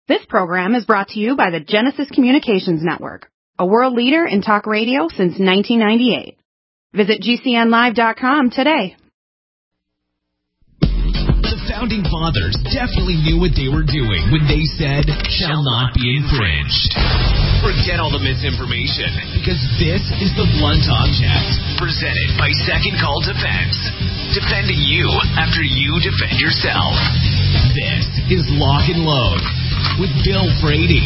This program is brought to you by the Genesis Communications Network, a world leader in talk radio since 1998. Visit GCNlive.com today. The Founding Fathers definitely knew what they were doing when they said, shall not be infringed. Forget all the misinformation, because this is the Blunt Object, presented by Second Call Defense. Defending you after you defend yourself. This is Lock and Load with Bill Frady.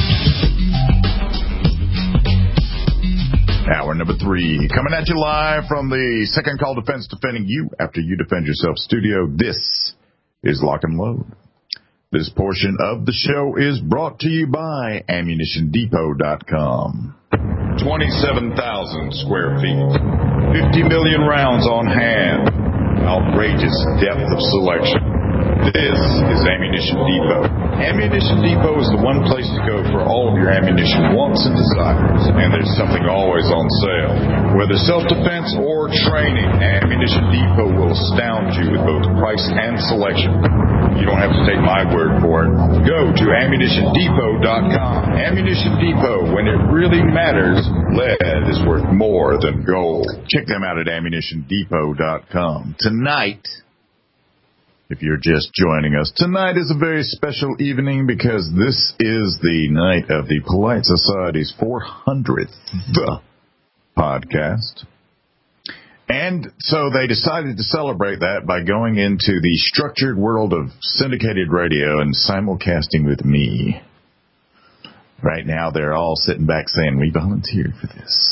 Hour number 3, coming at you live from the Second Call Defense, defending you after you defend yourself studio. This is Lock and Load. This portion of the show is brought to you by AmmunitionDepot.com. 27,000 square feet, 50 million rounds on hand, outrageous depth of selection. This is Ammunition Depot. Ammunition Depot is the one place to go for all of your ammunition wants and desires, and there's something always on sale. Whether self-defense or training, Ammunition Depot will astound you with both price and selection. You don't have to take my word for it. Go to AmmunitionDepot.com. Ammunition Depot, when it really matters, lead is worth more than gold. Check them out at AmmunitionDepot.com. Tonight, if you're just joining us, tonight is a very special evening because this is the night of the Polite Society's 400th podcast. And so they decided to celebrate that by going into the structured world of syndicated radio and simulcasting with me. Right now, they're all sitting back saying, we volunteered for this.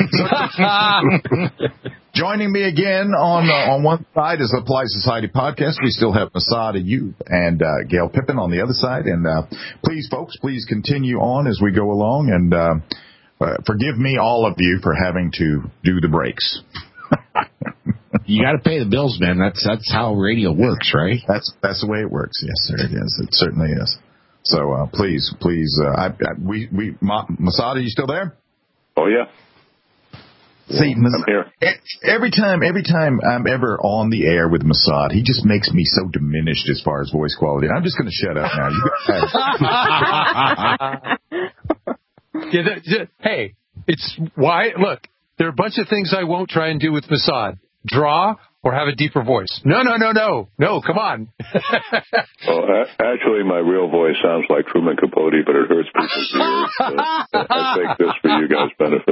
Joining me again on one side is the Polite Society podcast. We still have Masad Ayub and Gail Pippin on the other side. And please, folks, please continue on as we go along. And forgive me, all of you, for having to do the breaks. You got to pay the bills, man. That's how radio works, right? That's the way it works. Yes, sir, it is. It certainly is. So please, Masad, are you still there? Oh yeah. See, I'm here. Every time I'm ever on the air with Masad, he just makes me so diminished as far as voice quality. I'm just going to shut up now. Hey, it's why. Look, there are a bunch of things I won't try and do with Masad. Draw or have a deeper voice. No, come on. Well, actually, my real voice sounds like Truman Capote, but it hurts people's ears. I take this for you guys' benefit.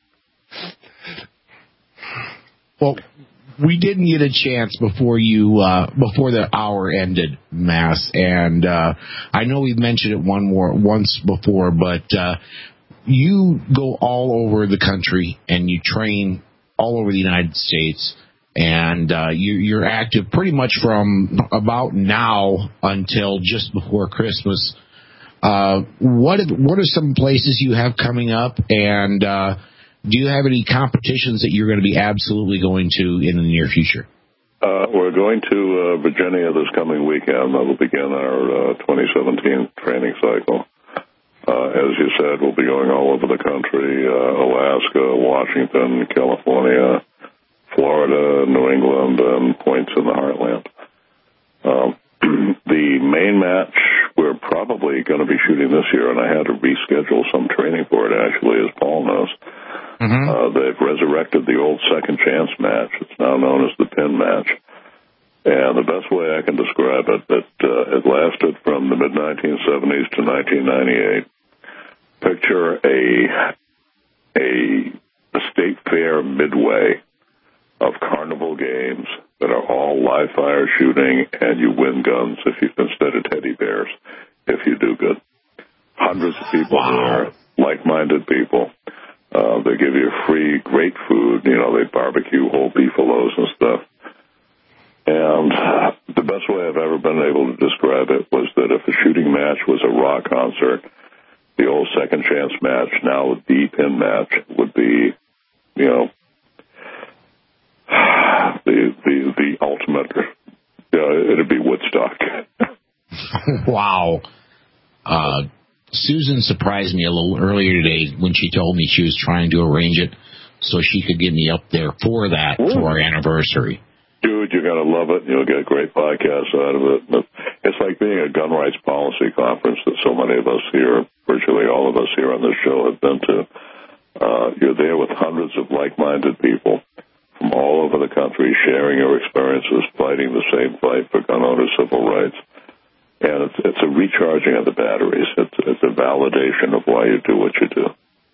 Well, we didn't get a chance before the hour ended, Mass, and I know we've mentioned it once before, but you go all over the country and you train all over the United States, and you're active pretty much from about now until just before Christmas. What are some places you have coming up, and do you have any competitions that you're going to be absolutely going to in the near future? We're going to Virginia this coming weekend. That'll begin our 2017 training cycle. As you said, we'll be going all over the country, Alaska, Washington, California, Florida, New England, and points in the heartland. The main match we're probably going to be shooting this year, and I had to reschedule some training for it, actually, as Paul knows. Mm-hmm. They've resurrected the old second chance match. It's now known as the pin match. And the best way I can describe it, it lasted from the mid-1970s to 1998. Picture a state fair midway of carnival games that are all live fire shooting, and you win guns instead of teddy bears if you do good. Hundreds of people there, like-minded people. They give you free, great food. You know, they barbecue whole beefalos and stuff. And the best way I've ever been able to describe it was that if a shooting match was a rock concert, the old second chance match, now the pin match, would be, you know, the ultimate. It'd be Woodstock. Wow. Susan surprised me a little earlier today when she told me she was trying to arrange it so she could get me up there for that, for our anniversary. Dude, you're going to love it. You'll get great podcasts out of it. It's like being a gun rights policy conference that so many of us here, virtually all of us here on this show, have been to. You're there with hundreds of like-minded people from all over the country sharing your experiences, fighting the same fight for gun owners' civil rights. And it's a recharging of the batteries. It's a validation of why you do what you do.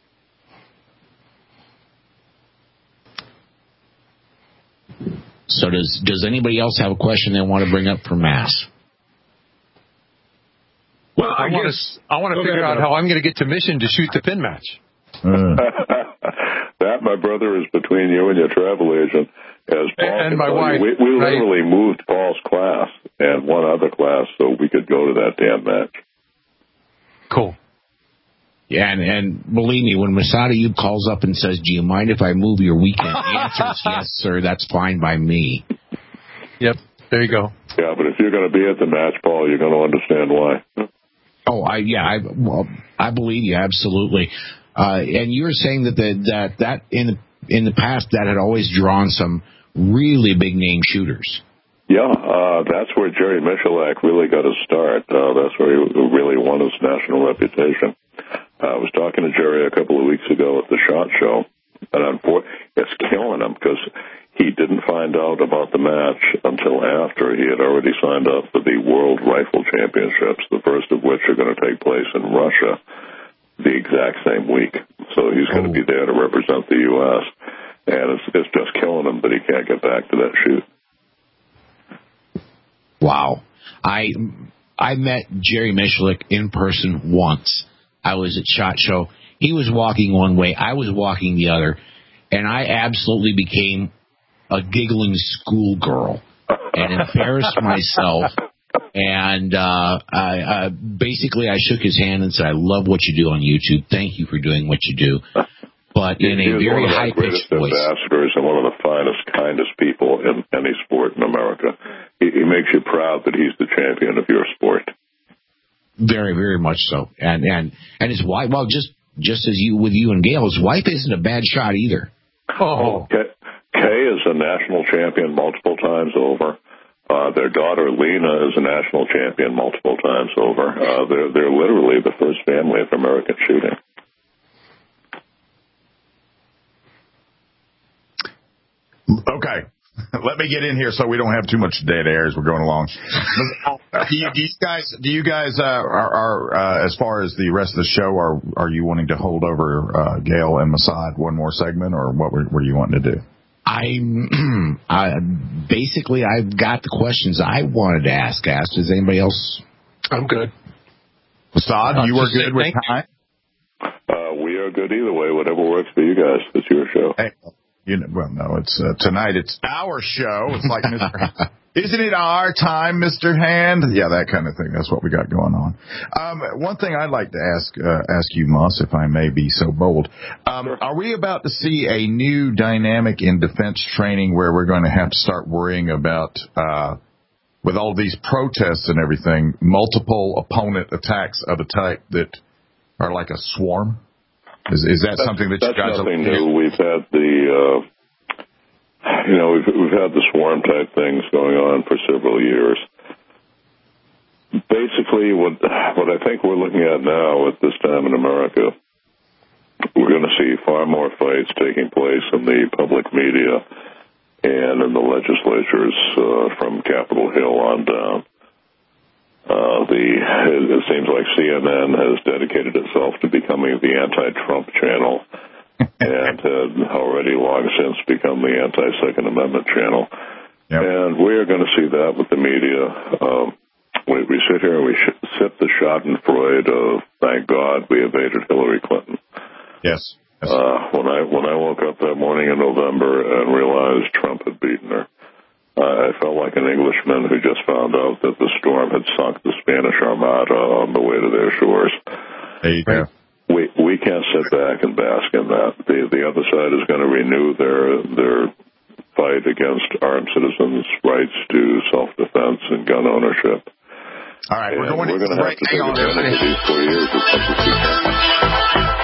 So does anybody else have a question they want to bring up for Mass? Well, I want to figure out how I'm going to get to Mission to shoot the pin match. That, my brother, is between you and your travel agent. As Paul and my wife. We literally moved Paul's class and one other class so we could go to that damn match. Cool. Yeah, and believe me, when Masada Ayub calls up and says, "Do you mind if I move your weekend?" The answer is yes, sir. That's fine by me. Yep. There you go. Yeah, but if you're going to be at the match, Paul, you're going to understand why. Oh, I believe you absolutely. And you were saying that in the past that had always drawn some really big name shooters. Yeah, that's where Jerry Michalak really got his start. That's where he really won his national reputation. I was talking to Jerry a couple of weeks ago at the SHOT Show, and it's killing him because he didn't find out about the match until after he had already signed up for the World Rifle Championships, the first of which are going to take place in Russia the exact same week. So he's going to be there to represent the U.S., and it's just killing him, but he can't get back to that shoot. Wow. I met Jerry Michalak in person once. I was at SHOT Show. He was walking one way. I was walking the other. And I absolutely became a giggling schoolgirl and embarrassed myself. And I shook his hand and said, "I love what you do on YouTube. Thank you for doing what you do." But in a very high-pitched voice. Ambassadors and one of the finest, kindest people in any sport in America. He makes you proud that he's the champion of your sport. Very, very much so. And his wife, well, just as with you and Gail, his wife isn't a bad shot either. Oh. Kay is a national champion multiple times over. Their daughter, Lena, is a national champion multiple times over. They're literally the first family of American shooting. Okay. Let me get in here so we don't have too much dead air as we're going along. Do you guys are as far as the rest of the show, are you wanting to hold over Gail and Masad one more segment, or what were you wanting to do? Basically I've got the questions I wanted to ask. Does anybody else? I'm good. Masad, you were good with time? We are good either way. Whatever works for you guys. It's your show. Hey. Well, no, it's tonight. It's our show. It's like, isn't it our time, Mr. Hand? Yeah, that kind of thing. That's what we got going on. One thing I'd like to ask you, Moss, if I may be so bold. Sure. Are we about to see a new dynamic in defense training where we're going to have to start worrying about, with all these protests and everything, multiple opponent attacks of a type that are like a swarm? Is that something that you guys are looking at? That's nothing new. We've had we've had the swarm type things going on for several years. Basically, what I think we're looking at now at this time in America, we're going to see far more fights taking place in the public media and in the legislatures from Capitol Hill on down. It seems like CNN has dedicated itself to becoming the anti-Trump channel and had already long since become the anti-Second Amendment channel. Yep. And we are going to see that with the media. We sit here and we sip the schadenfreude of, thank God we evaded Hillary Clinton. Yes. When I woke up that morning in November and realized Trump had beaten her, I felt like an Englishman who just found out that the storm had sunk the Spanish Armada on the way to their shores. There you go. We can't sit back and bask in that. The other side is going to renew their fight against armed citizens' rights to self-defense and gun ownership. All right, we're going to have to take advantage of these 4 years as much as we can.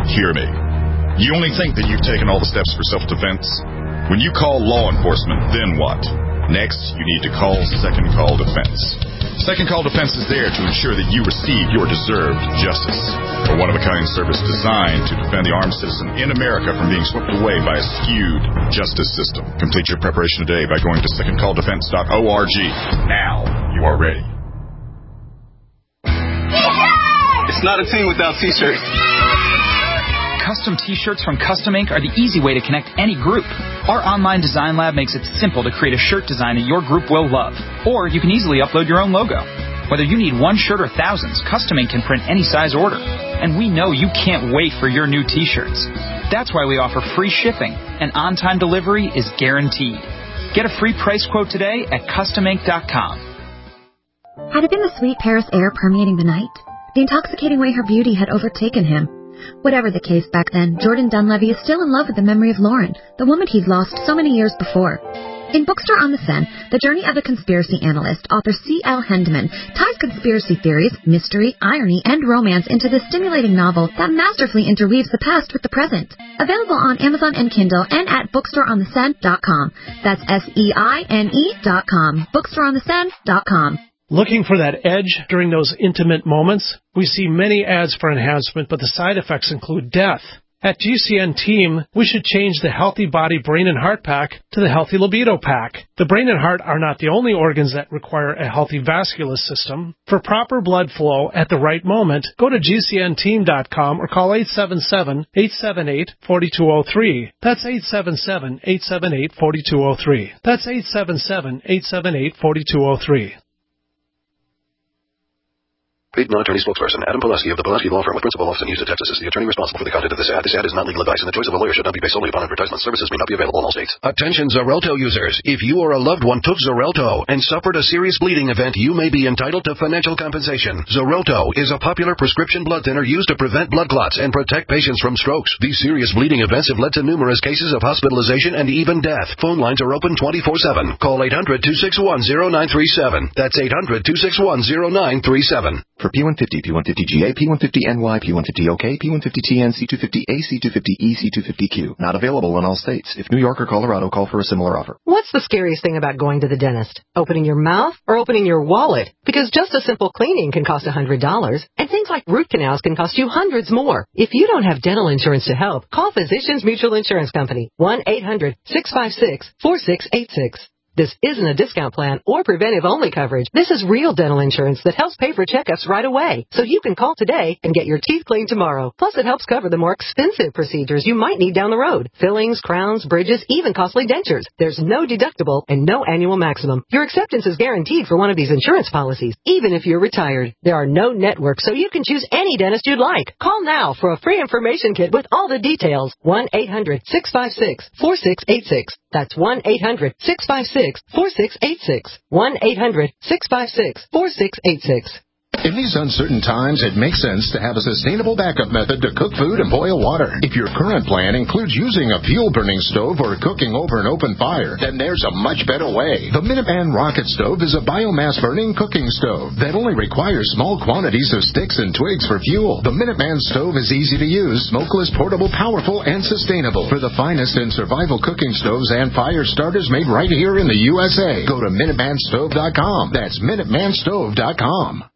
Hear me. You only think that you've taken all the steps for self-defense? When you call law enforcement, then what? Next, you need to call Second Call Defense. Second Call Defense is there to ensure that you receive your deserved justice. A one-of-a-kind service designed to defend the armed citizen in America from being swept away by a skewed justice system. Complete your preparation today by going to secondcalldefense.org. Now you are ready. It's not a team without T-shirts. Custom T-shirts from Custom Ink are the easy way to connect any group. Our online design lab makes it simple to create a shirt design that your group will love. Or you can easily upload your own logo. Whether you need one shirt or thousands, Custom Ink can print any size order. And we know you can't wait for your new T-shirts. That's why we offer free shipping, and on-time delivery is guaranteed. Get a free price quote today at customink.com. Had it been the sweet Paris air permeating the night? The intoxicating way her beauty had overtaken him? Whatever the case back then, Jordan Dunleavy is still in love with the memory of Lauren, the woman he'd lost so many years before. In Bookstore on the Seine, the journey of a conspiracy analyst, author C.L. Hendeman ties conspiracy theories, mystery, irony, and romance into this stimulating novel that masterfully interweaves the past with the present. Available on Amazon and Kindle and at bookstoreontheseine.com. That's SEINE.com. Bookstoreontheseine.com. Looking for that edge during those intimate moments? We see many ads for enhancement, but the side effects include death. At GCN Team, we should change the Healthy Body, Brain, and Heart Pack to the Healthy Libido Pack. The brain and heart are not the only organs that require a healthy vascular system. For proper blood flow at the right moment, go to GCNteam.com or call 877-878-4203. That's 877-878-4203. That's 877-878-4203. Paid non-attorney spokesperson Adam Pileski of the Pileski Law Firm with principal office in Houston, Texas is the attorney responsible for the content of this ad. This ad is not legal advice, and the choice of a lawyer should not be based solely upon advertisement. Services may not be available in all states. Attention Xarelto users. If you or a loved one took Xarelto and suffered a serious bleeding event, you may be entitled to financial compensation. Xarelto is a popular prescription blood thinner used to prevent blood clots and protect patients from strokes. These serious bleeding events have led to numerous cases of hospitalization and even death. Phone lines are open 24/7. Call 800-261-0937. That's 800-261-0937. For P150, P150GA, P150NY, P150OK, P150TN, C250A, C250E, C250Q. Not available in all states. If New York or Colorado, call for a similar offer. What's the scariest thing about going to the dentist? Opening your mouth or opening your wallet? Because just a simple cleaning can cost $100, and things like root canals can cost you hundreds more. If you don't have dental insurance to help, call Physicians Mutual Insurance Company, 1-800-656-4686. This isn't a discount plan or preventive-only coverage. This is real dental insurance that helps pay for checkups right away. So you can call today and get your teeth cleaned tomorrow. Plus, it helps cover the more expensive procedures you might need down the road. Fillings, crowns, bridges, even costly dentures. There's no deductible and no annual maximum. Your acceptance is guaranteed for one of these insurance policies, even if you're retired. There are no networks, so you can choose any dentist you'd like. Call now for a free information kit with all the details. 1-800-656-4686. That's 1-800-656-4686. 1-800-656-4686. In these uncertain times, it makes sense to have a sustainable backup method to cook food and boil water. If your current plan includes using a fuel-burning stove or cooking over an open fire, then there's a much better way. The Minuteman Rocket Stove is a biomass-burning cooking stove that only requires small quantities of sticks and twigs for fuel. The Minuteman Stove is easy to use, smokeless, portable, powerful, and sustainable. For the finest in survival cooking stoves and fire starters made right here in the USA, go to MinutemanStove.com. That's MinutemanStove.com.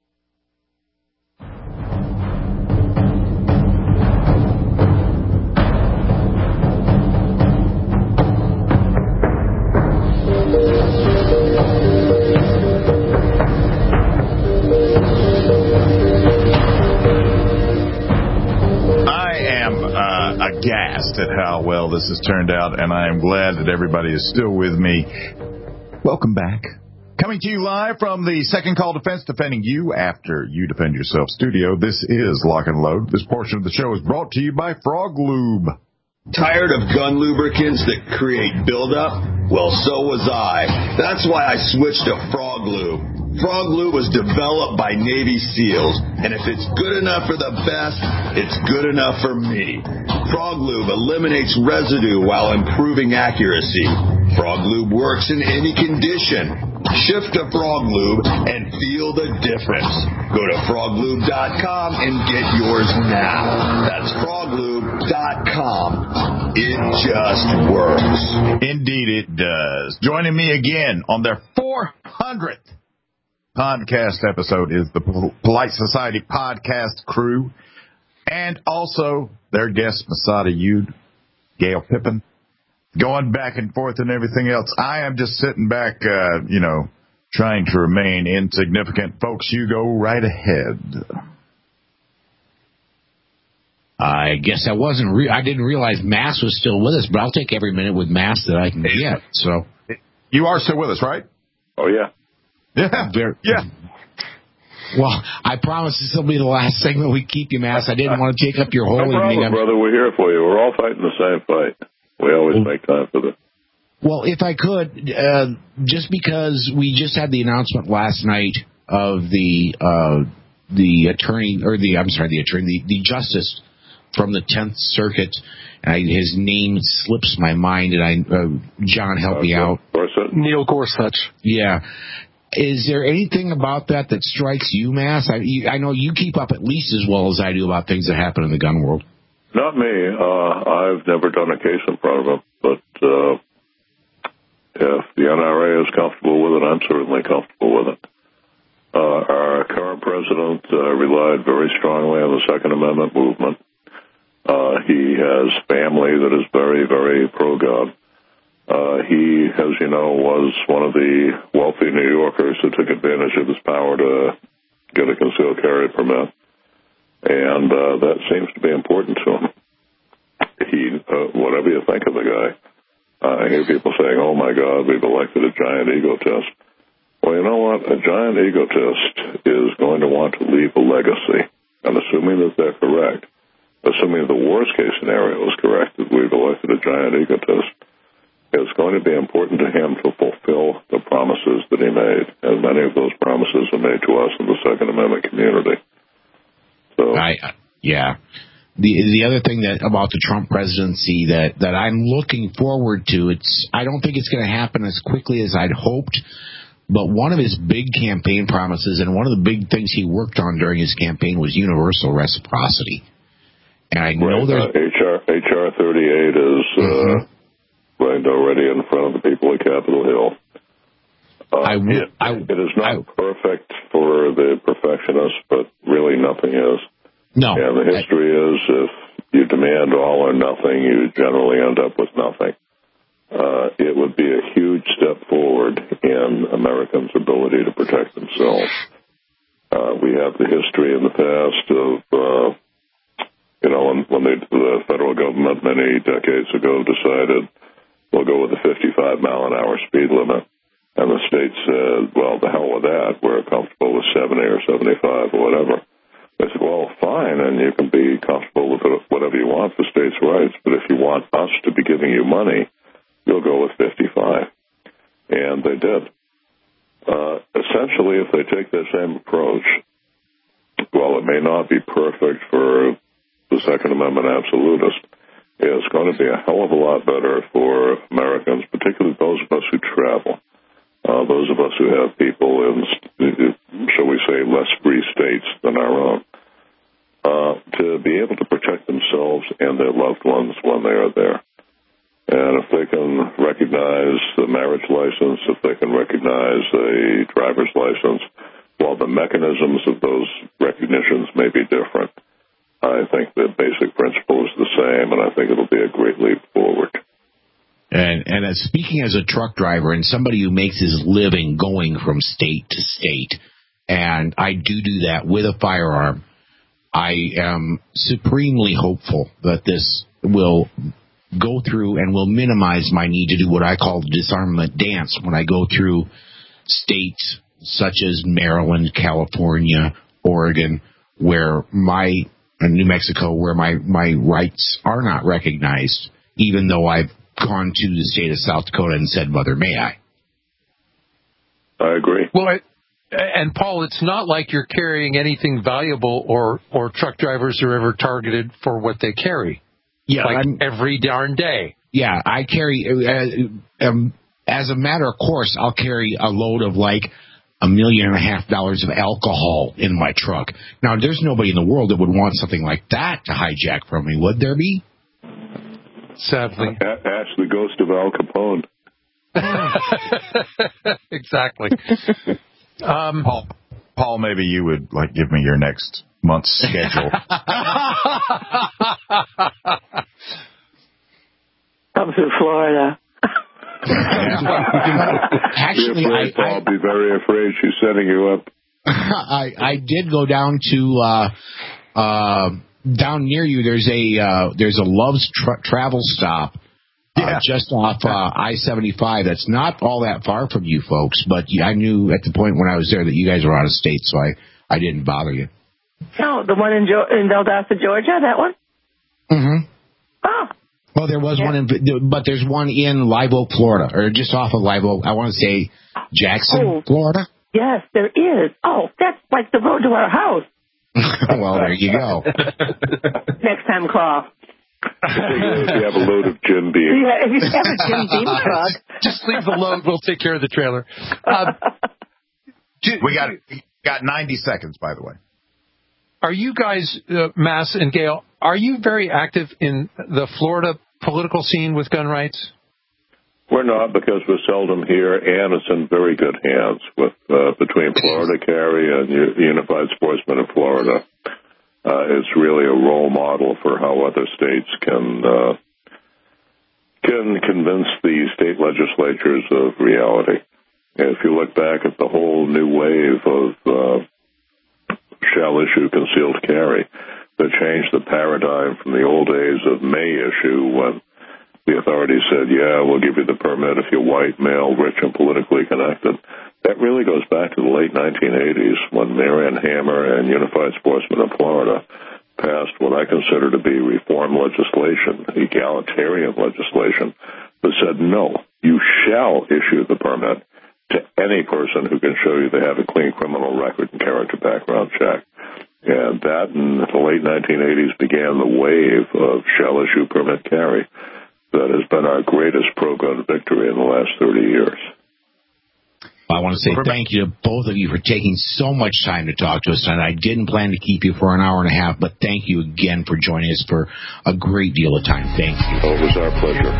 Aghast at how well this has turned out, and I am glad that everybody is still with me. Welcome back. Coming to you live from the Second Call Defense, defending you after you defend yourself studio. This is Lock and Load. This portion of the show is brought to you by Frog Lube. Tired of gun lubricants that create buildup? Well, so was I. That's why I switched to Frog Lube. Frog Lube was developed by Navy SEALs, and if it's good enough for the best, it's good enough for me. Frog Lube eliminates residue while improving accuracy. Frog Lube works in any condition. Shift to Frog Lube and feel the difference. Go to froglube.com and get yours now. That's froglube.com. It just works. Indeed it does. Joining me again on their 400th podcast episode is the Polite Society podcast crew, and also their guest, Masada Yude, Gail Pippin, going back and forth and everything else. I am just sitting back, trying to remain insignificant. Folks, you go right ahead. I guess I didn't realize Mass was still with us, but I'll take every minute with Mass that I can get. So you are still with us, right? Oh, yeah. Yeah. Well, I promise this will be the last segment we keep you, Mass. I didn't want to take up your whole evening. No problem, brother. We're here for you. We're all fighting the same fight. We always make time for this. Well, if I could, just because we just had the announcement last night of the justice from the 10th Circuit. His name slips my mind, and John, help me out. Neil Gorsuch. Yeah. Is there anything about that strikes you, Mass? I know you keep up at least as well as I do about things that happen in the gun world. Not me. I've never done a case in front of him, but if the NRA is comfortable with it, I'm certainly comfortable with it. Our current president relied very strongly on the Second Amendment movement. He has family that is very, very pro-gun. He, as you know, was one of the wealthy New Yorkers who took advantage of his power to get a concealed carry permit. And that seems to be important to him. Whatever you think of the guy, I hear people saying, oh, my God, we've elected a giant egotist. Well, you know what? A giant egotist is going to want to leave a legacy. And assuming that they're correct, assuming the worst-case scenario is correct, that we've elected a giant egotist, it's going to be important to him to fulfill the promises that he made. And many of those promises are made to us in the Second Amendment community. So, The other thing about the Trump presidency that I'm looking forward to, I don't think it's going to happen as quickly as I'd hoped, but one of his big campaign promises and one of the big things he worked on during his campaign was universal reciprocity. And I know there's HR 38 is right already in front of the people at Capitol Hill. It is not perfect for the perfectionists, but really nothing is. No. And the history is if you demand all or nothing, you generally end up with nothing. It would be a huge step forward in Americans' ability to protect themselves. We have the history in the past of, when the federal government many decades ago decided we'll go with a 55-mile-an-hour speed limit, and the state said, well, the hell with that. We're comfortable with 70 or 75 or whatever. They said, well, fine, and you can be comfortable with whatever you want for states' rights, but if you want us to be giving you money, you'll go with 55. And they did. Essentially, if they take that same approach, while it may not be perfect for the Second Amendment absolutist, it's going to be a hell of a lot better for Americans, particularly those of us who travel. Those of us who have people in, shall we say, less free states than our own, to be able to protect themselves and their loved ones when they are there. And if they can recognize the marriage license, if they can recognize a driver's license, while the mechanisms of those recognitions may be different, I think the basic principle is the same, and I think it'll be a great leap forward. And speaking as a truck driver and somebody who makes his living going from state to state, and I do that with a firearm, I am supremely hopeful that this will go through and will minimize my need to do what I call the disarmament dance when I go through states such as Maryland, California, Oregon, where New Mexico, where my rights are not recognized, even though I've gone to the state of South Dakota and said, Mother, may I? I agree. Well, and Paul, it's not like you're carrying anything valuable or truck drivers are ever targeted for what they carry. Yeah, every darn day. Yeah, I carry as a matter of course, I'll carry a load of like $1.5 million of alcohol in my truck. Now, there's nobody in the world that would want something like that to hijack from me, would there be? Sadly. Ask the ghost of Al Capone. Exactly. Paul, maybe you would like give me your next month's schedule. Come through Florida. Actually, I'll be very afraid she's setting you up. I did go down to down near you. There's a Love's travel stop just off I-75. That's not all that far from you folks, but I knew at the point when I was there that you guys were out of state, so I didn't bother you. Oh, the one in Valdosta, Georgia, that one? Mm-hmm. Oh. Well, there was one but there's one in Live Oak, Florida, or just off of Live Oak. I want to say Jackson, Florida. Yes, there is. Oh, that's like the road to our house. Well, there you go. Next time, call. If you have a load of Jim Beam. Yeah, if you have a Jim Beam truck. Just leave the load. We'll take care of the trailer. We got 90 seconds, by the way. Are you guys, Mass and Gail, are you very active in the Florida political scene with gun rights? We're not, because we're seldom here, and it's in very good hands with between Florida Carry and Unified Sportsmen of Florida. It's really a role model for how other states can convince the state legislatures of reality. And if you look back at the whole new wave of shall issue concealed carry, that changed the paradigm from the old days of may issue, when the authorities said, yeah, we'll give you the permit if you're white, male, rich, and politically connected. That really goes back to the late 1980s, when Marion Hammer and Unified Sportsmen of Florida passed what I consider to be reform legislation, egalitarian legislation, that said, no, you shall issue the permit to any person who can show you they have a clean criminal record and character background check. And that in the late 1980s began the wave of shall issue permit carry that has been our greatest pro-gun victory in the last 30 years. I want to say thank you to both of you for taking so much time to talk to us tonight. I didn't plan to keep you for an hour and a half, but thank you again for joining us for a great deal of time. Thank you. Oh, it was our pleasure.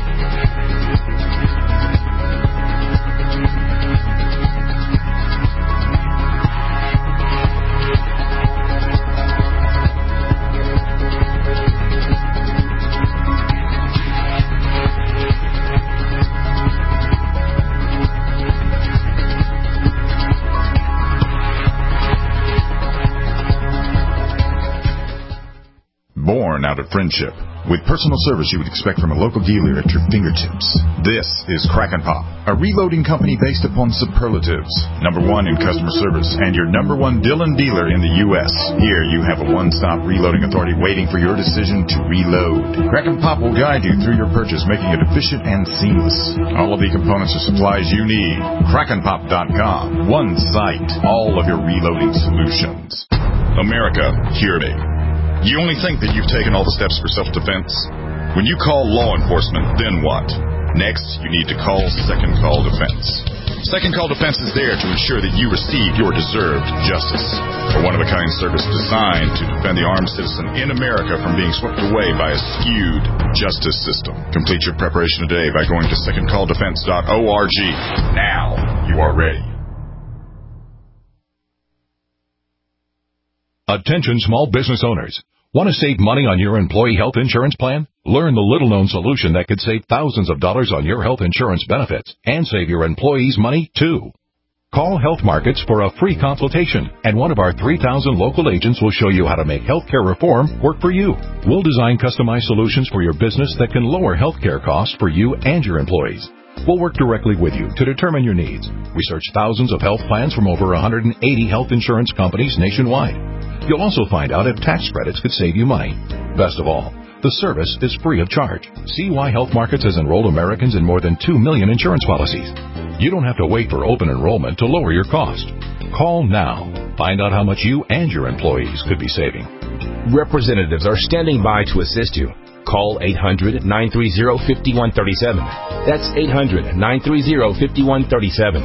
Born out of friendship, with personal service you would expect from a local dealer at your fingertips. This is Kraken Pop, a reloading company based upon superlatives. #1 in customer service and your #1 Dillon dealer in the U.S. Here you have a one-stop reloading authority waiting for your decision to reload. Kraken Pop will guide you through your purchase, making it efficient and seamless. All of the components and supplies you need. KrakenPop.com. One site. All of your reloading solutions. America, hear me. You only think that you've taken all the steps for self-defense? When you call law enforcement, then what? Next, you need to call Second Call Defense. Second Call Defense is there to ensure that you receive your deserved justice. A one-of-a-kind service designed to defend the armed citizen in America from being swept away by a skewed justice system. Complete your preparation today by going to secondcalldefense.org. Now you are ready. Attention small business owners. Want to save money on your employee health insurance plan? Learn the little-known solution that could save thousands of dollars on your health insurance benefits and save your employees money, too. Call Health Markets for a free consultation, and one of our 3,000 local agents will show you how to make healthcare reform work for you. We'll design customized solutions for your business that can lower healthcare costs for you and your employees. We'll work directly with you to determine your needs. Research thousands of health plans from over 180 health insurance companies nationwide. You'll also find out if tax credits could save you money. Best of all, the service is free of charge. See why Health Markets has enrolled Americans in more than 2 million insurance policies. You don't have to wait for open enrollment to lower your cost. Call now. Find out how much you and your employees could be saving. Representatives are standing by to assist you. Call 800-930-5137. That's 800-930-5137.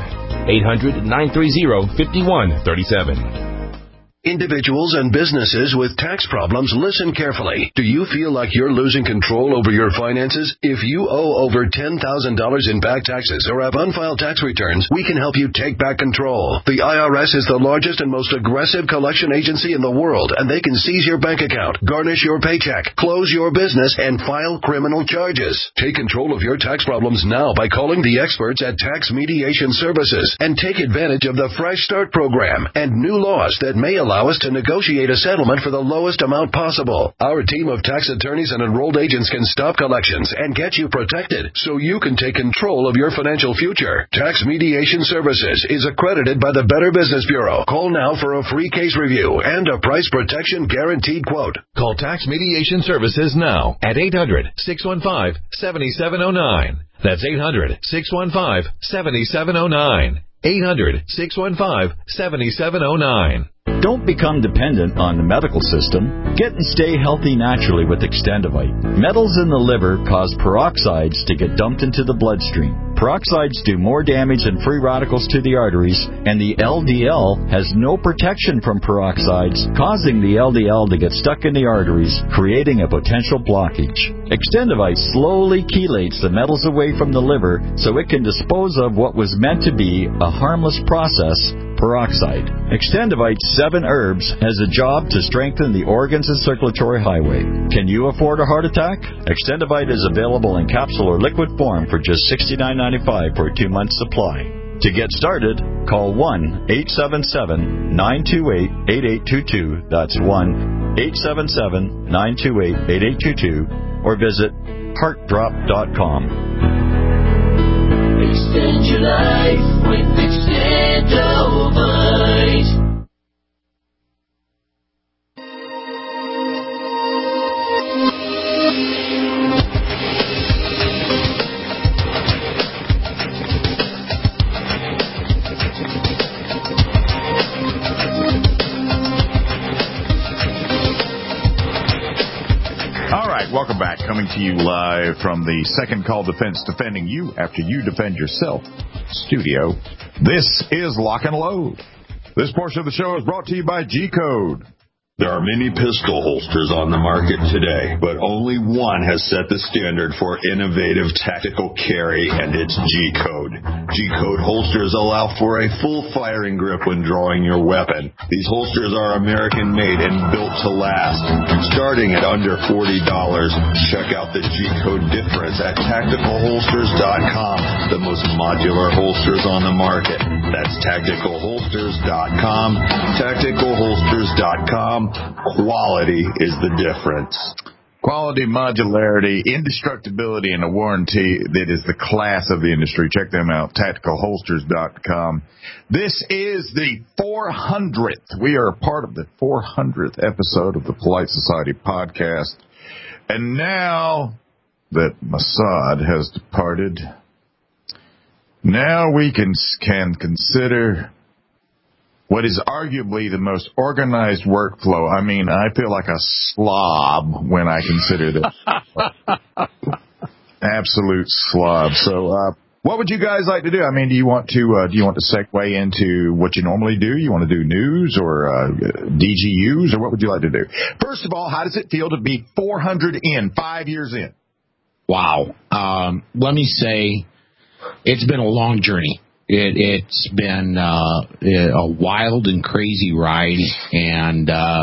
800-930-5137. Individuals and businesses with tax problems, listen carefully. Do you feel like you're losing control over your finances? If you owe over $10,000 in back taxes or have unfiled tax returns, we can help you take back control. The IRS is the largest and most aggressive collection agency in the world, and they can seize your bank account, garnish your paycheck, close your business, and file criminal charges. Take control of your tax problems now by calling the experts at Tax Mediation Services and take advantage of the Fresh Start program and new laws that may allow us to negotiate a settlement for the lowest amount possible. Our team of tax attorneys and enrolled agents can stop collections and get you protected so you can take control of your financial future. Tax Mediation Services is accredited by the Better Business Bureau. Call now for a free case review and a price protection guaranteed quote. Call Tax Mediation Services now at 800-615-7709. That's 800-615-7709. 800-615-7709. Don't become dependent on the medical system. Get and stay healthy naturally with Extendivite. Metals in the liver cause peroxides to get dumped into the bloodstream. Peroxides do more damage than free radicals to the arteries, and the LDL has no protection from peroxides, causing the LDL to get stuck in the arteries, creating a potential blockage. Extendivite slowly chelates the metals away from the liver so it can dispose of what was meant to be a harmless process, peroxide. Extendivite 7 herbs has a job to strengthen the organs and circulatory highway. Can you afford a heart attack? Extendivite is available in capsule or liquid form for just $69.95 for a 2-month supply. To get started, call 1-877-928-8822. That's 1-877-928-8822. Or visit heartdrop.com. Extend your life with Extendivite. Welcome back. Coming to you live from the Second Call Defense, defending you after you defend yourself studio. This is Lock and Load. This portion of the show is brought to you by G-Code. There are many pistol holsters on the market today, but only one has set the standard for innovative tactical carry, and it's G-Code. G-Code holsters allow for a full firing grip when drawing your weapon. These holsters are American-made and built to last. Starting at under $40, check out the G-Code difference at TacticalHolsters.com, the most modular holsters on the market. That's TacticalHolsters.com, TacticalHolsters.com. Quality is the difference. Quality, modularity, indestructibility, and a warranty that is the class of the industry. Check them out, TacticalHolsters.com. This is the 400th. We are a part of the 400th episode of the Polite Society podcast. And now that Mossad has departed, now we can consider what is arguably the most organized workflow. I mean, I feel like a slob when I consider this. Absolute slob. So, what would you guys like to do? I mean, do you want to segue into what you normally do? You want to do news or DGUs, or what would you like to do? First of all, how does it feel to be 400 in, 5 years in? Wow. Let me say, it's been a long journey. It's been a wild and crazy ride, and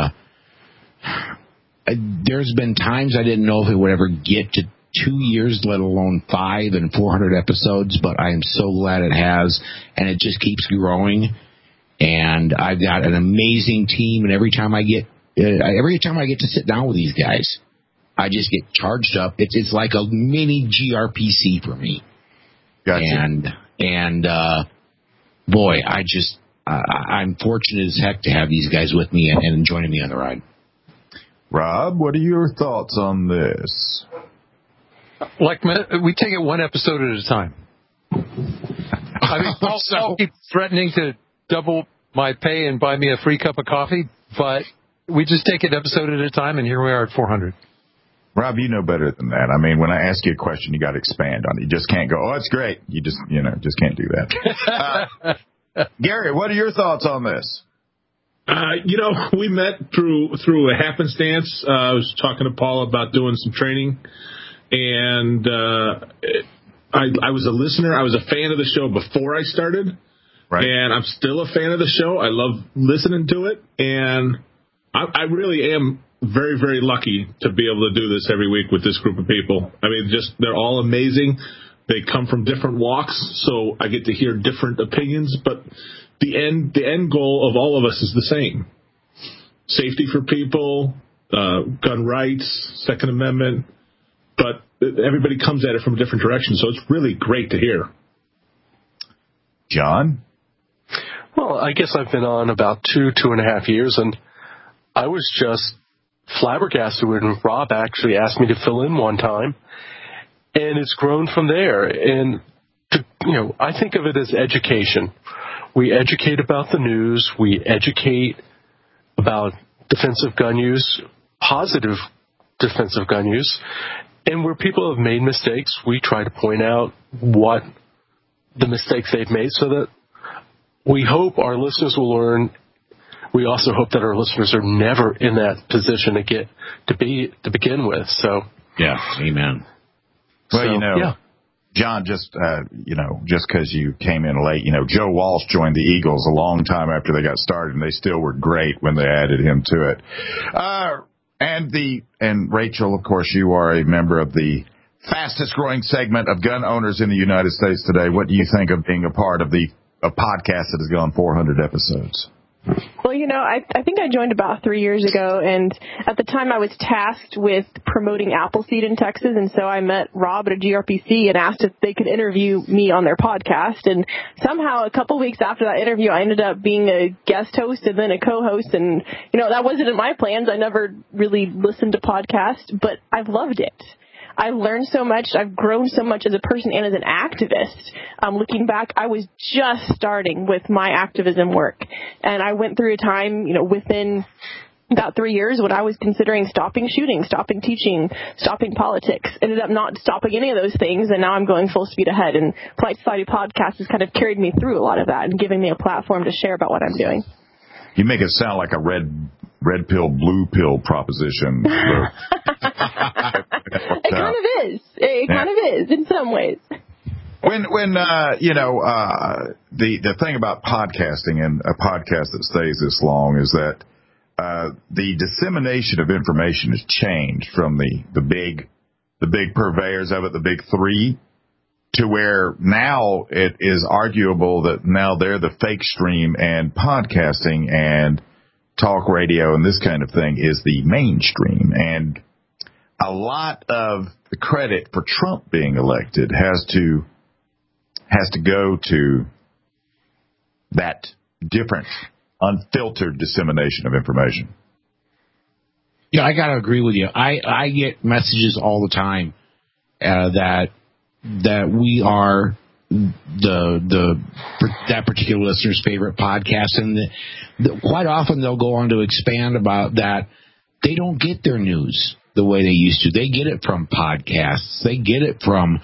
there's been times I didn't know if it would ever get to 2 years, let alone 5 and 400 episodes, but I am so glad it has, and it just keeps growing. And I've got an amazing team, and every time I get to sit down with these guys, I just get charged up. It's like a mini GRPC for me. Gotcha. And boy, I'm fortunate as heck to have these guys with me and joining me on the ride. Rob, what are your thoughts on this? Like, we take it one episode at a time. I mean, I'll keep threatening to double my pay and buy me a free cup of coffee, but we just take it episode at a time, and here we are at 400. Rob, you know better than that. I mean, when I ask you a question, you got to expand on it. You just can't go, oh, it's great. You just can't do that. Gary, what are your thoughts on this? We met through a happenstance. I was talking to Paul about doing some training, and I was a listener. I was a fan of the show before I started, right. And I'm still a fan of the show. I love listening to it, and I really am very, very lucky to be able to do this every week with this group of people. I mean, they're all amazing. They come from different walks, so I get to hear different opinions, but the end goal of all of us is the same. Safety for people, gun rights, Second Amendment, but everybody comes at it from a different direction, so it's really great to hear. John? Well, I guess I've been on about 2.5 years, and I was just flabbergasted when Rob actually asked me to fill in one time, and it's grown from there. And I think of it as education. We educate about the news. We educate about defensive gun use, positive defensive gun use, and where people have made mistakes, we try to point out what the mistakes they've made, so that we hope our listeners will learn. We also hope that our listeners are never in that position to begin with. So yeah, amen. Well, John, just because you came in late, Joe Walsh joined the Eagles a long time after they got started, and they still were great when they added him to it. And Rachel, of course, you are a member of the fastest growing segment of gun owners in the United States today. What do you think of being a part of a podcast that has gone 400 episodes? Well, I think I joined about 3 years ago, and at the time I was tasked with promoting Appleseed in Texas, and so I met Rob at a GRPC and asked if they could interview me on their podcast, and somehow a couple weeks after that interview I ended up being a guest host and then a co-host, and, that wasn't in my plans. I never really listened to podcasts, but I've loved it. I learned so much. I've grown so much as a person and as an activist. Looking back, I was just starting with my activism work. And I went through a time, within about 3 years when I was considering stopping shooting, stopping teaching, stopping politics. Ended up not stopping any of those things, and now I'm going full speed ahead. And Polite Society Podcast has kind of carried me through a lot of that and giving me a platform to share about what I'm doing. You make it sound like a red pill, blue pill proposition. It kind of is. It kind of is in some ways. When the thing about podcasting and a podcast that stays this long is that the dissemination of information has changed from the big purveyors of it, the big three, to where now it is arguable that now they're the fake stream, and podcasting and talk radio and this kind of thing is the mainstream. And a lot of the credit for Trump being elected has to go to that different, unfiltered dissemination of information. Yeah, I got to agree with you. I get messages all the time that we are that particular listener's favorite podcast, and quite often they'll go on to expand about that. They don't get their news the way they used to. They get it from podcasts. They get it from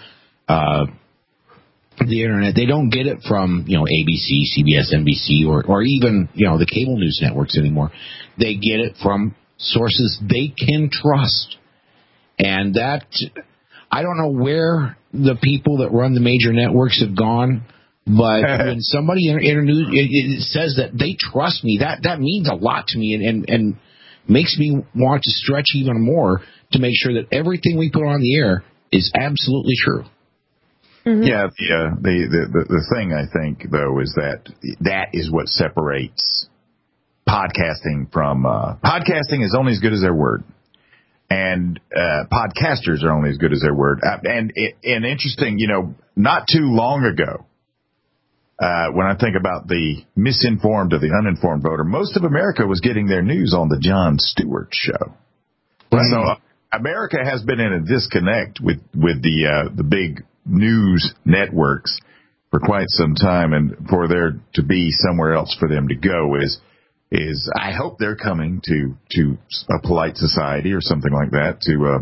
the internet. They don't get it from ABC, CBS, NBC, or even the cable news networks anymore. They get it from sources they can trust, and that I don't know where the people that run the major networks have gone, but when somebody it says that they trust me, that means a lot to me, and makes me want to stretch even more to make sure that everything we put on the air is absolutely true. Mm-hmm. Yeah, the thing I think though is that is what separates podcasting from podcasting is only as good as their word. And podcasters are only as good as their word. And interesting, not too long ago, when I think about the misinformed or the uninformed voter, most of America was getting their news on the Jon Stewart show. Right. So America has been in a disconnect with the big news networks for quite some time, and for there to be somewhere else for them to go is I hope they're coming to a Polite Society or something like that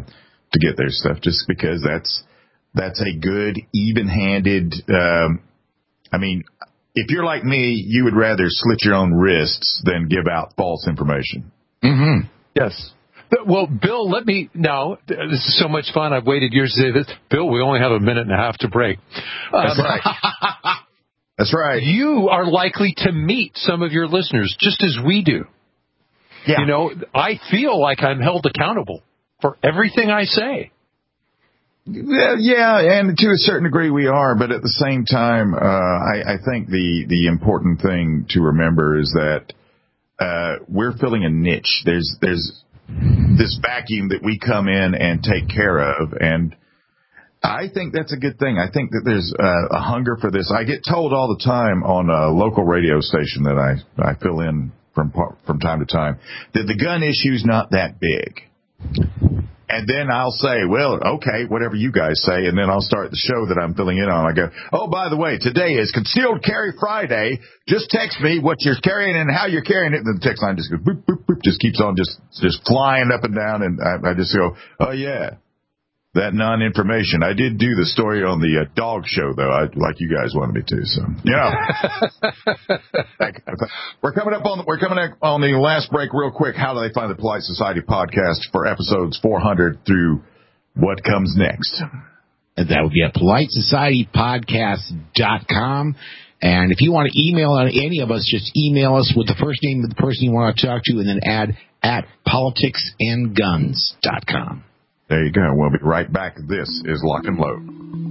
to get their stuff, just because that's a good, even-handed. I mean, if you're like me, you would rather slit your own wrists than give out false information. Mm-hmm. Yes. Well, Bill, this is so much fun. I've waited years to say this. Bill, we only have a minute and a half to break. That's right. That's right. You are likely to meet some of your listeners just as we do. Yeah. You know, I feel like I'm held accountable for everything I say. Yeah, and to a certain degree we are, but at the same time, I think the important thing to remember is that we're filling a niche. There's this vacuum that we come in and take care of, and I think that's a good thing. I think that there's a hunger for this. I get told all the time on a local radio station that I fill in from time to time that the gun issue's not that big. And then I'll say, well, okay, whatever you guys say, and then I'll start the show that I'm filling in on. I go, oh, by the way, today is Concealed Carry Friday. Just text me what you're carrying and how you're carrying it. And the text line just goes, boop, boop, boop, just keeps on just flying up and down. And I just go, oh, yeah, that non-information. I did do the story on the dog show, though, like you guys wanted me to. So, yeah. We're coming up on the last break real quick. How do they find the Polite Society podcast for episodes 400 through what comes next? And that would be at politesocietypodcast.com. And if you want to email any of us, just email us with the first name of the person you want to talk to and then add at politicsandguns.com. There you go. We'll be right back. This is Lock and Load.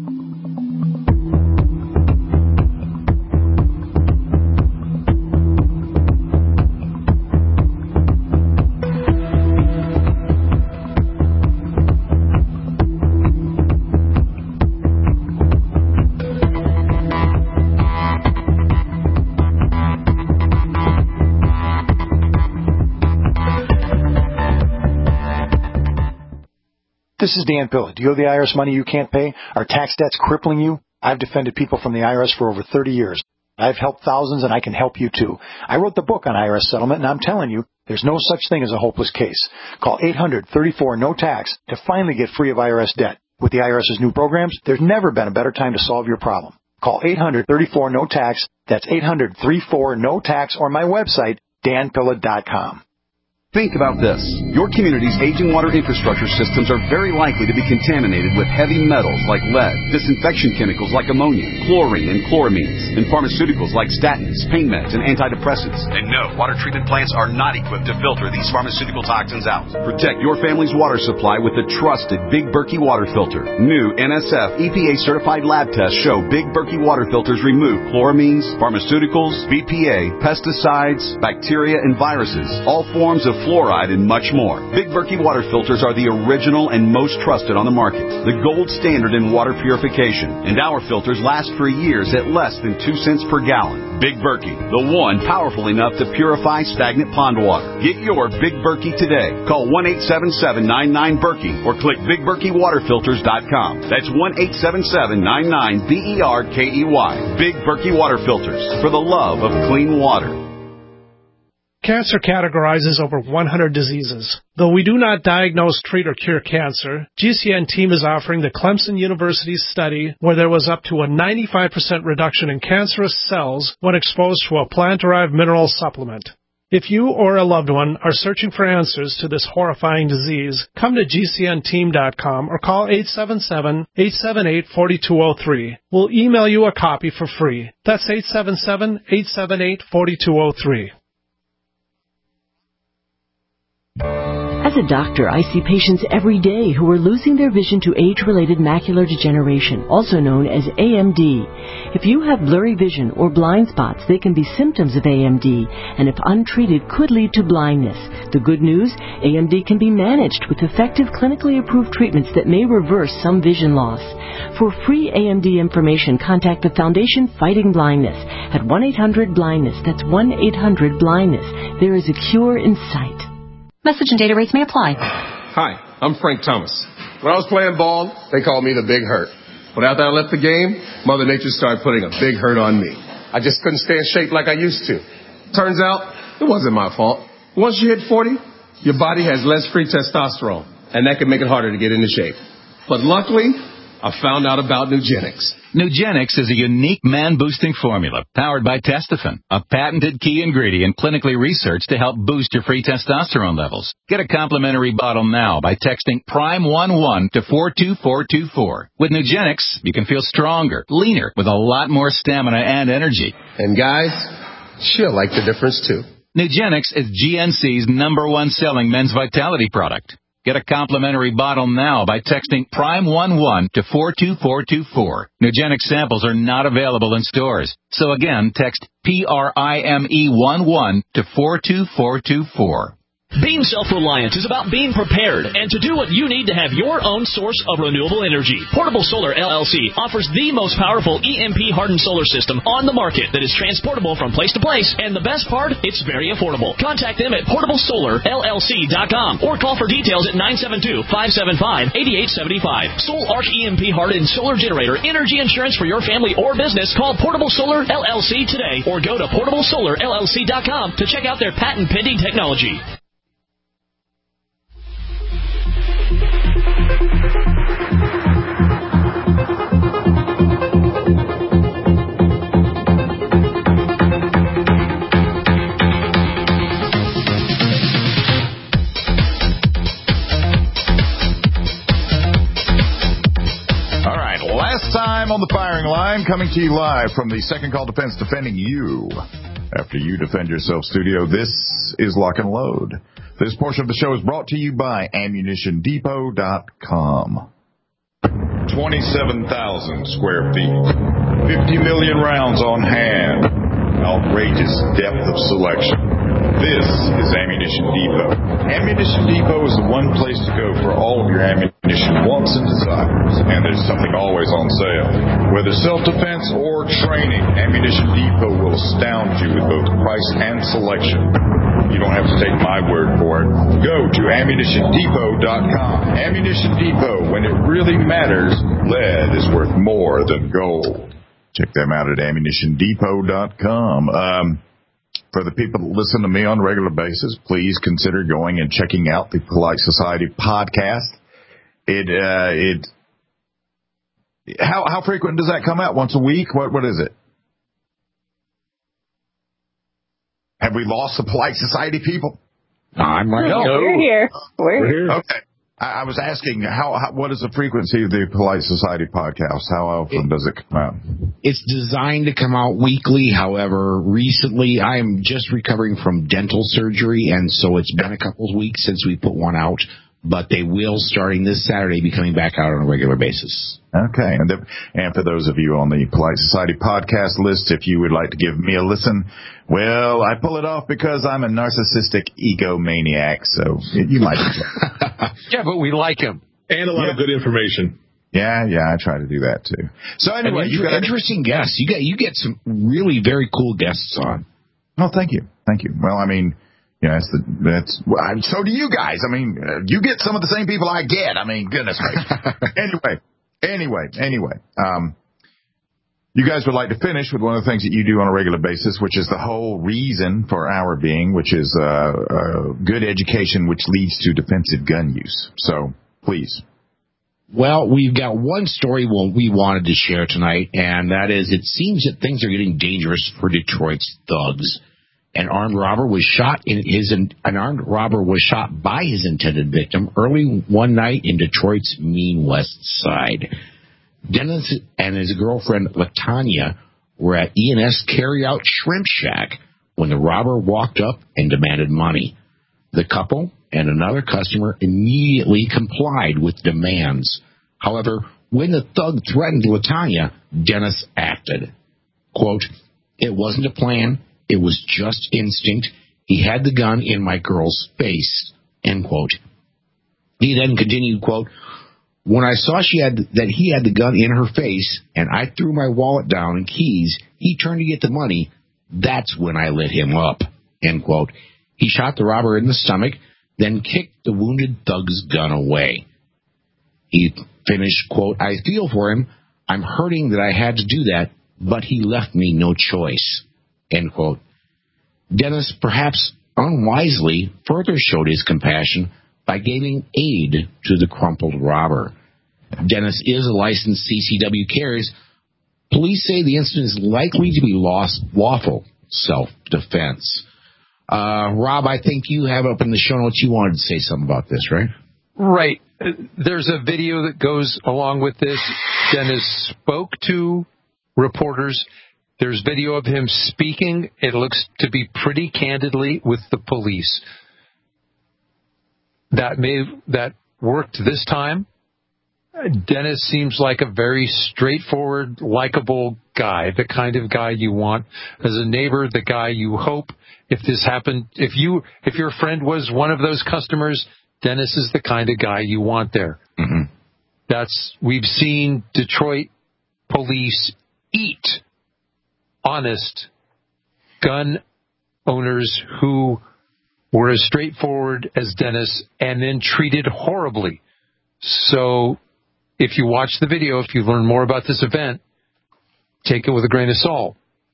This is Dan Pilla. Do you owe the IRS money you can't pay? Are tax debts crippling you? I've defended people from the IRS for over 30 years. I've helped thousands, and I can help you, too. I wrote the book on IRS settlement, and I'm telling you, there's no such thing as a hopeless case. Call 800-34-NO-TAX to finally get free of IRS debt. With the IRS's new programs, there's never been a better time to solve your problem. Call 800-34-NO-TAX. That's 800-34-NO-TAX, or my website, danpilla.com. Think about this. Your community's aging water infrastructure systems are very likely to be contaminated with heavy metals like lead, disinfection chemicals like ammonia, chlorine and chloramines, and pharmaceuticals like statins, pain meds, and antidepressants. And no, water treatment plants are not equipped to filter these pharmaceutical toxins out. Protect your family's water supply with the trusted Big Berkey water filter. New NSF EPA-certified lab tests show Big Berkey water filters remove chloramines, pharmaceuticals, BPA, pesticides, bacteria, and viruses, all forms of fluoride, and much more. Big Berkey water filters are the original and most trusted on the market, the gold standard in water purification, and our filters last for years at less than 2 cents per gallon. Big Berkey, the one powerful enough to purify stagnant pond water. Get your Big Berkey today. Call 1-877-99-BERKEY or click BigBerkeyWaterFilters.com. That's 1-877-99-BERKEY. Big Berkey Water Filters, for the love of clean water. Cancer categorizes over 100 diseases. Though we do not diagnose, treat, or cure cancer, GCN team is offering the Clemson University study where there was up to a 95% reduction in cancerous cells when exposed to a plant-derived mineral supplement. If you or a loved one are searching for answers to this horrifying disease, come to GCNteam.com or call 877-878-4203. We'll email you a copy for free. That's 877-878-4203. As a doctor, I see patients every day who are losing their vision to age-related macular degeneration, also known as AMD. If you have blurry vision or blind spots, they can be symptoms of AMD, and if untreated, could lead to blindness. The good news, AMD can be managed with effective clinically approved treatments that may reverse some vision loss. For free AMD information, contact the Foundation Fighting Blindness at 1-800-BLINDNESS. That's 1-800-BLINDNESS. There is a cure in sight. Message and data rates may apply. Hi, I'm Frank Thomas. When I was playing ball, they called me the Big Hurt. But after I left the game, Mother Nature started putting a big hurt on me. I just couldn't stay in shape like I used to. Turns out, it wasn't my fault. Once you hit 40, your body has less free testosterone. and that can make it harder to get into shape. But luckily, I found out about Nugenix. Nugenix is a unique man-boosting formula powered by Testofen, a patented key ingredient clinically researched to help boost your free testosterone levels. Get a complimentary bottle now by texting PRIME11 to 42424. With Nugenix, you can feel stronger, leaner, with a lot more stamina and energy. And guys, she'll like the difference too. Nugenix is GNC's #1 selling men's vitality product. Get a complimentary bottle now by texting PRIME11 to 42424. Nugenix samples are not available in stores. So again, text PRIME11 to 42424. Being self-reliant is about being prepared and to do what you need to have your own source of renewable energy. Portable Solar LLC offers the most powerful EMP-hardened solar system on the market that is transportable from place to place, and the best part, it's very affordable. Contact them at portablesolarllc.com or call for details at 972-575-8875. Soul Arch EMP-hardened solar generator energy insurance for your family or business. Call Portable Solar LLC today or go to portablesolarllc.com to check out their patent-pending technology. Last time on the firing line, coming to you live from the Second Call Defense, defending you after you defend yourself studio. This is Lock and Load. This portion of the show is brought to you by AmmunitionDepot.com. 27,000 square feet, 50 million rounds on hand, outrageous depth of selection. This is Ammunition Depot. Ammunition Depot is the one place to go for all of your ammunition wants and desires, and there's something always on sale. Whether self-defense or training, Ammunition Depot will astound you with both price and selection. You don't have to take my word for it. Go to AmmunitionDepot.com. Ammunition Depot, when it really matters, lead is worth more than gold. Check them out at AmmunitionDepot.com. For the people that listen to me on a regular basis, please consider going and checking out the Polite Society podcast. How frequent does that come out? Once a week? What is it? Have we lost the Polite Society people? I'm right. No, we're here. We're here. Okay. I was asking what is the frequency of the Polite Society podcast? How often does it come out? It's designed to come out weekly. However, recently I am just recovering from dental surgery, and so it's been a couple of weeks since we put one out. But they will, starting this Saturday, be coming back out on a regular basis. Okay. And for those of you on the Polite Society podcast list, if you would like to give me a listen, well, I pull it off because I'm a narcissistic egomaniac, so you might. Yeah, but we like him. And a lot of good information. Yeah, I try to do that too. So anyway, you got interesting guests. You get some really very cool guests on. Oh, thank you. Well, I mean, yeah, so do you guys. I mean, you get some of the same people I get. I mean, goodness gracious. Anyway. You guys would like to finish with one of the things that you do on a regular basis, which is the whole reason for our being, which is good education, which leads to defensive gun use. So, please. Well, we've got one story we wanted to share tonight, and that is it seems that things are getting dangerous for Detroit's thugs. An armed robber was shot by his intended victim early one night in Detroit's Mean West Side. Dennis and his girlfriend LaTanya were at E&S Carryout Shrimp Shack when the robber walked up and demanded money. The couple and another customer immediately complied with demands. However, when the thug threatened LaTanya, Dennis acted. Quote, "It wasn't a plan. It was just instinct. He had the gun in my girl's face." End quote. He then continued, quote, "When I saw he had the gun in her face and I threw my wallet down and keys, he turned to get the money. That's when I lit him up." End quote. He shot the robber in the stomach, then kicked the wounded thug's gun away. He finished, quote, "I feel for him. I'm hurting that I had to do that, but he left me no choice." End quote. Dennis, perhaps unwisely, further showed his compassion by giving aid to the crumpled robber. Dennis is a licensed CCW carries. Police say the incident is likely to be lawful self-defense. Rob, I think you have up in the show notes you wanted to say something about this, right? Right. There's a video that goes along with this. Dennis spoke to reporters. There's video of him speaking. It looks to be pretty candidly with the police. That worked this time. Dennis seems like a very straightforward, likable guy, the kind of guy you want as a neighbor, the guy you hope if this happened, if your friend was one of those customers, Dennis is the kind of guy you want there. Mm-hmm. We've seen Detroit police eat honest gun owners who were as straightforward as Dennis and then treated horribly. So if you watch the video, if you learn more about this event, take it with a grain of salt.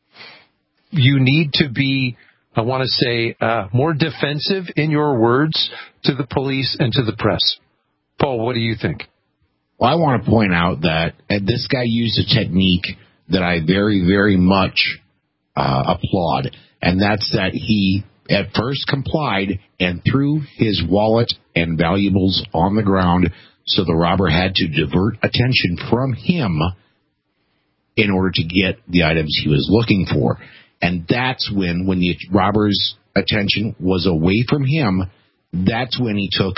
You need to be, I want to say, more defensive in your words to the police and to the press. Paul, what do you think? Well, I want to point out that this guy used a technique that I very, very much applaud, and that's that he at first complied and threw his wallet and valuables on the ground, so the robber had to divert attention from him in order to get the items he was looking for. And that's when the robber's attention was away from him, that's when he took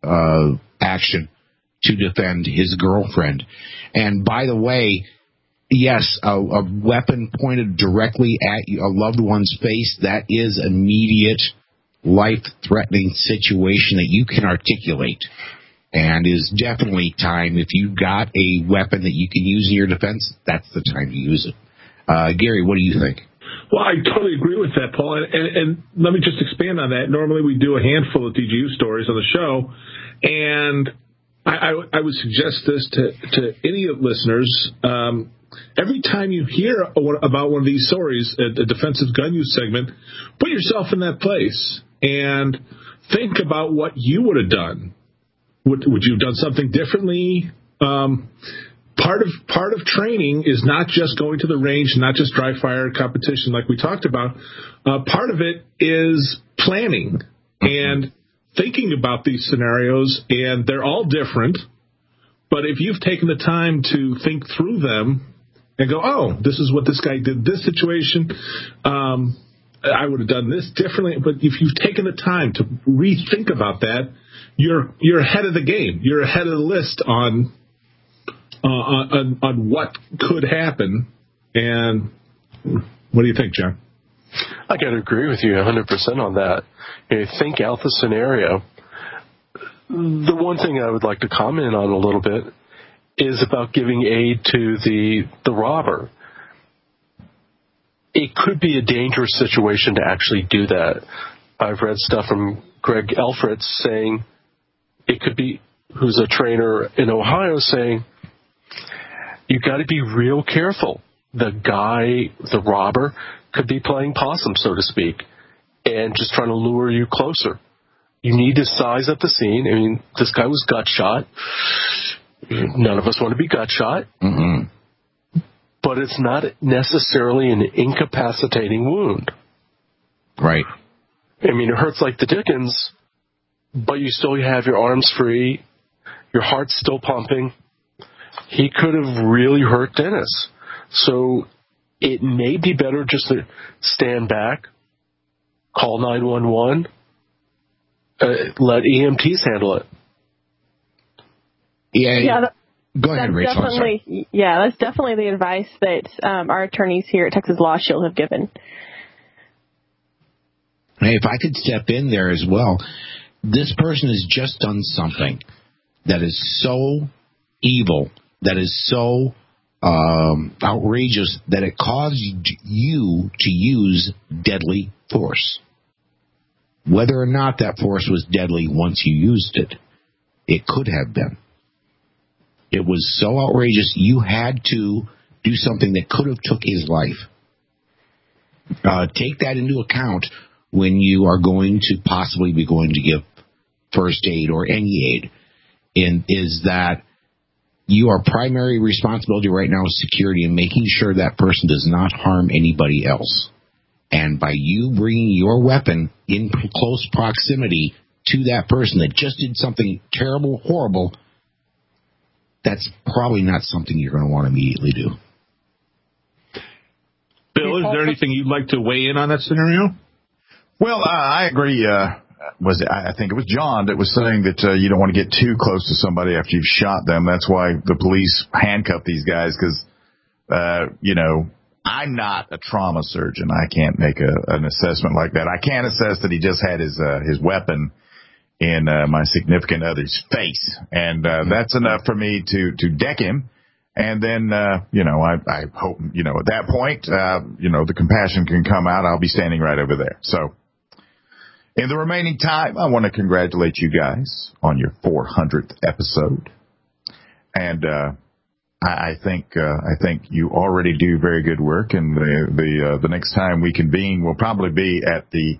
action to defend his girlfriend. And by the way, yes, a weapon pointed directly at a loved one's face, that is an immediate life-threatening situation that you can articulate. And is definitely time, if you've got a weapon that you can use in your defense, that's the time to use it. Gary, what do you think? Well, I totally agree with that, Paul. And let me just expand on that. Normally we do a handful of DGU stories on the show, and I would suggest this to any listeners. Every time you hear about one of these stories, a defensive gun use segment, put yourself in that place and think about what you would have done. Would you have done something differently? Part of training is not just going to the range, not just dry fire competition like we talked about. Part of it is planning and thinking about these scenarios, and they're all different. But if you've taken the time to think through them and go, oh, this is what this guy did this situation, I would have done this differently. But if you've taken the time to rethink about that, you're ahead of the game. You're ahead of the list on what could happen. And what do you think, John? I got to agree with you 100% on that. Think out the scenario. The one thing I would like to comment on a little bit is about giving aid to the robber. It could be a dangerous situation to actually do that. I've read stuff from Greg Elfritz saying it could be, who's a trainer in Ohio, saying you got to be real careful. The robber, could be playing possum, so to speak, and just trying to lure you closer. You need to size up the scene. I mean, this guy was gut shot. None of us want to be gut shot. Mm-hmm. But it's not necessarily an incapacitating wound. Right. I mean, it hurts like the dickens, but you still have your arms free. Your heart's still pumping. He could have really hurt Dennis. So it may be better just to stand back, call 911, let EMTs handle it. Go ahead, Rachel. That's definitely the advice that our attorneys here at Texas Law Shield have given. Hey, if I could step in there as well, this person has just done something that is so evil, that is so outrageous, that it caused you to use deadly force. Whether or not that force was deadly once you used it, it could have been. It was so outrageous, you had to do something that could have took his life. Take that into account when you are going to possibly be going to give first aid or any aid, is that your primary responsibility right now is security and making sure that person does not harm anybody else. And by you bringing your weapon in close proximity to that person that just did something terrible, horrible, that's probably not something you're going to want to immediately do. Bill, is there anything you'd like to weigh in on that scenario? Well, I agree. I think it was John that was saying that you don't want to get too close to somebody after you've shot them. That's why the police handcuff these guys because, I'm not a trauma surgeon. I can't make an assessment like that. I can't assess that he just had his weapon in my significant other's face, and that's enough for me to deck him. And then, I hope, at that point, the compassion can come out. I'll be standing right over there. So in the remaining time, I want to congratulate you guys on your 400th episode. And I think you already do very good work. And the next time we convene will probably be at the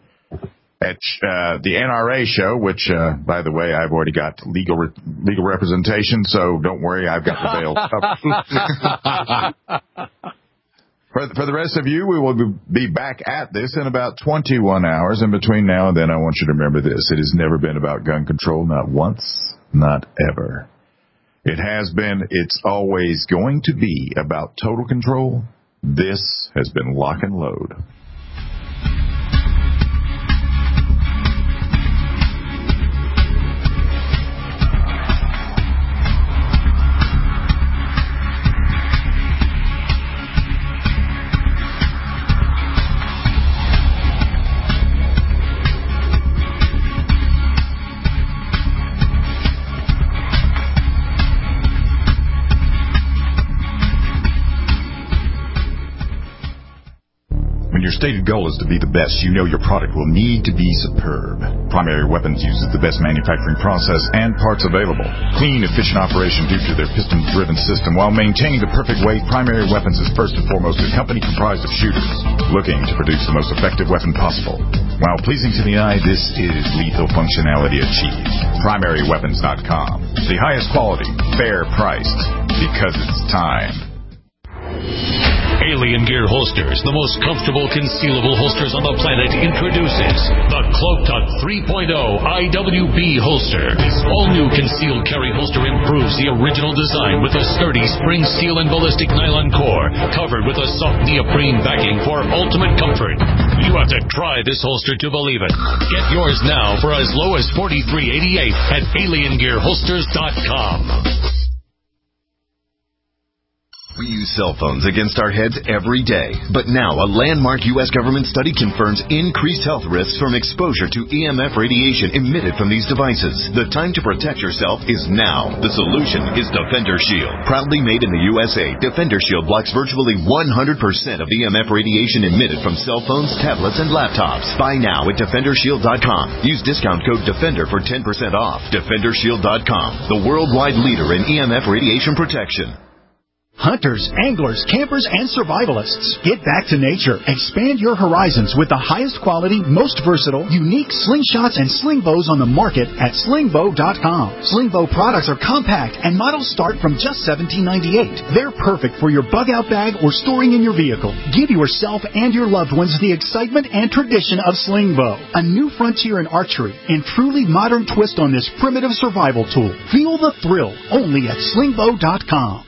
NRA show, which, by the way, I've already got legal representation, so don't worry, I've got the bail covered. For the rest of you, we will be back at this in about 21 hours, and between now and then, I want you to remember this. It has never been about gun control, not once, not ever. It has been, it's always going to be about total control. This has been Lock and Load. When your stated goal is to be the best, you know your product will need to be superb. Primary Weapons uses the best manufacturing process and parts available. Clean, efficient operation due to their piston-driven system. While maintaining the perfect weight, Primary Weapons is first and foremost a company comprised of shooters looking to produce the most effective weapon possible. While pleasing to the eye, this is lethal functionality achieved. PrimaryWeapons.com. The highest quality, fair priced, because it's time. Alien Gear Holsters, the most comfortable concealable holsters on the planet, introduces the Cloak Tuck 3.0 IWB holster. This all-new concealed carry holster improves the original design with a sturdy spring steel and ballistic nylon core, covered with a soft neoprene backing for ultimate comfort. You have to try this holster to believe it. Get yours now for as low as $43.88 at AlienGearHolsters.com. We use cell phones against our heads every day. But now a landmark U.S. government study confirms increased health risks from exposure to EMF radiation emitted from these devices. The time to protect yourself is now. The solution is Defender Shield. Proudly made in the USA, Defender Shield blocks virtually 100% of EMF radiation emitted from cell phones, tablets, and laptops. Buy now at DefenderShield.com. Use discount code DEFENDER for 10% off. DefenderShield.com, the worldwide leader in EMF radiation protection. Hunters, anglers, campers, and survivalists, get back to nature. Expand your horizons with the highest quality, most versatile, unique slingshots and sling bows on the market at slingbow.com. Slingbow products are compact and models start from just $17.98. They're perfect for your bug-out bag or storing in your vehicle. Give yourself and your loved ones the excitement and tradition of Slingbow, a new frontier in archery and truly modern twist on this primitive survival tool. Feel the thrill only at slingbow.com.